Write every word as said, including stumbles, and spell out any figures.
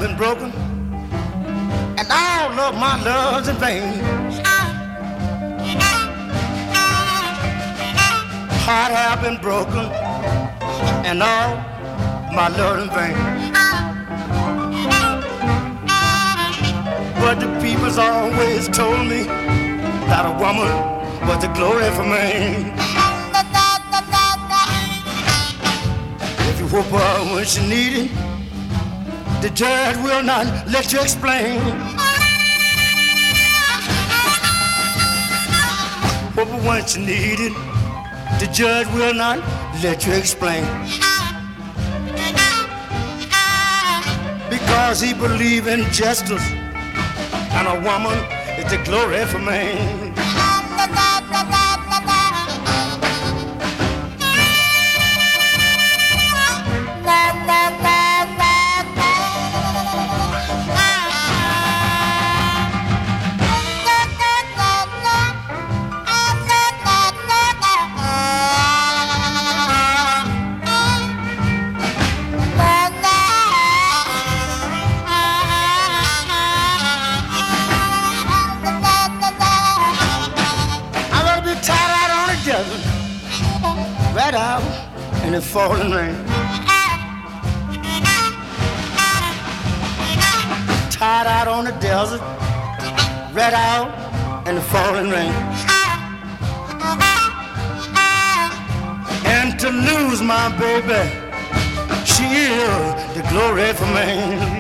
been broken, and all of my love's in vain. Heart have been broken, and all my love in vain. But the people's always told me that a woman was the glory for me. If you whoop her when she needed, the judge will not let you explain. Whoop her when she needed, the judge will not let you explain. Because he believes in justice, and a woman is the glory for man. Right out in the falling rain. Tied out on the desert, right out in the falling rain. And to lose my baby, she is the glory for me.